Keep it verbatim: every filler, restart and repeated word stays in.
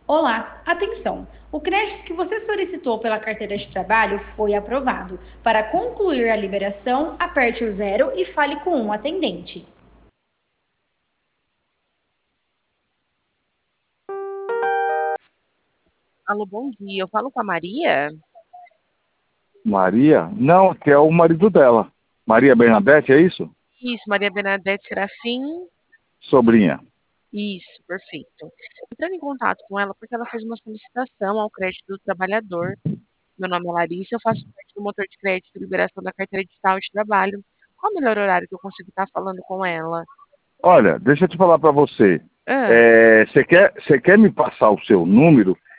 Olá, atenção! O crédito que você solicitou pela carteira de trabalho foi aprovado. Para concluir a liberação, aperte o zero e fale com um atendente. Alô, bom dia. Eu falo com a Maria? Maria? Não, que é o marido dela. Maria Bernadette, é isso? Isso, Maria Bernadette Serafim. Sobrinha. Isso, perfeito. Entrando em contato com ela porque ela fez uma solicitação ao crédito do trabalhador. Meu nome é Larissa, eu faço parte do motor de crédito de liberação da carteira digital de trabalho. Qual o melhor horário que eu consigo estar falando com ela? Olha, deixa eu te falar para você. Ah, É, Você quer, você quer me passar o seu número?